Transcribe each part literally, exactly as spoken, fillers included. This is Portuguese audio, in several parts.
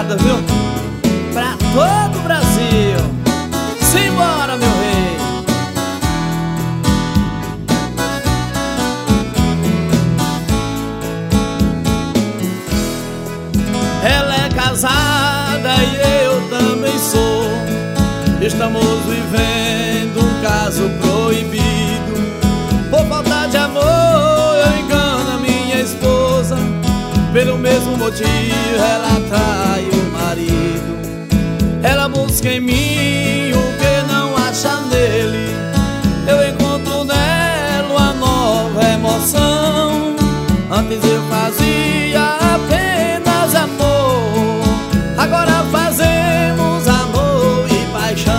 rasgada, viu? Pra todo o Brasil. Simbora, meu rei. Ela é casada e eu também sou. Estamos vivendo um caso proibido. Por falta de amor eu engano a minha esposa. Pelo mesmo motivo ela trai o marido. Ela busca em mim o que não acha nele. Eu encontro nela uma nova emoção. Antes eu fazia apenas amor, agora fazemos amor e paixão.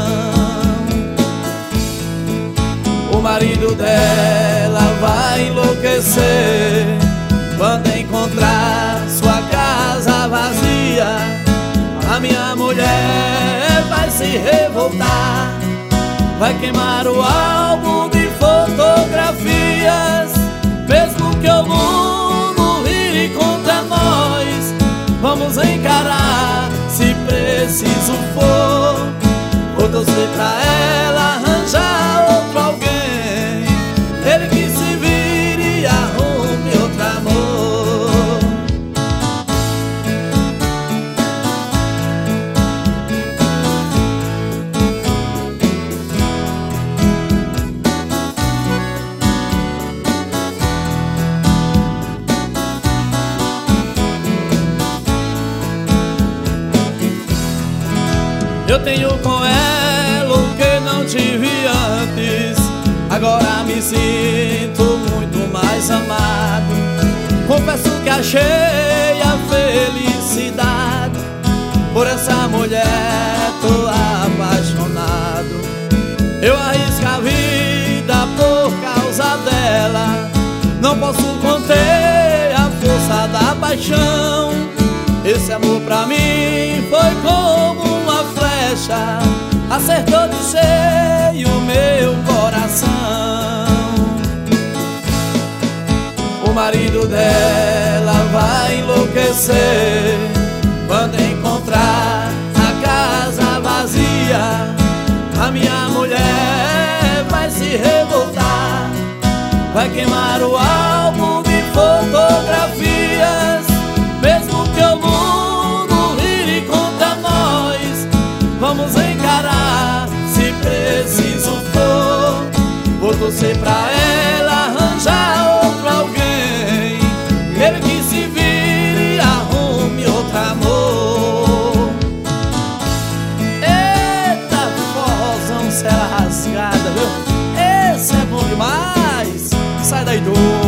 O marido dela vai enlouquecer quando encontrar sua casa vazia. A minha mulher vai se revoltar, vai queimar o álbum de fotografias. Mesmo que o mundo vire contra nós, vamos encarar se preciso for. Vou torcer pra ela arranjar outro alguém, ele que se vire e arrume outro amor. Eu tenho com ela o que não tive antes. Agora me sinto muito mais amado. Confesso que achei a felicidade. Por essa mulher tô apaixonado. Eu arrisco a vida por causa dela. Não posso conter a força da paixão. Esse amor pra mim foi como uma flecha, acertou de cheio o meu coração. O marido dela vai enlouquecer quando encontrar a casa vazia. A minha mulher vai se revoltar, vai queimar o álbum de fotografias. Mesmo que o mundo vire contra nós, vamos encarar se preciso for. Vou torcer pra ela arranjar outro alguém, ele que se vire e arrume outro amor. Eita, forrozão, será rasgada, viu? Esse é bom demais. Sai daí, doido.